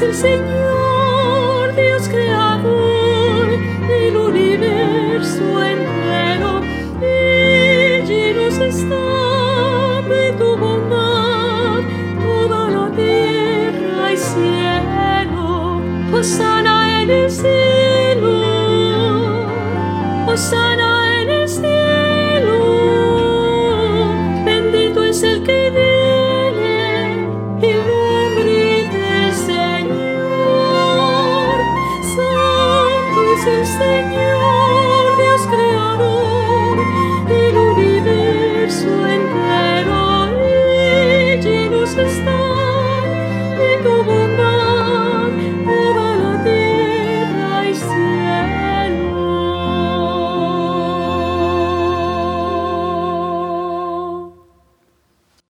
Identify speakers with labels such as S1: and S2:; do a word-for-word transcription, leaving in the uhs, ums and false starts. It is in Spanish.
S1: el Señor, Dios creador del universo entero, y llenos está de tu bondad toda la tierra y cielo. Hosana en el cielo, Hosana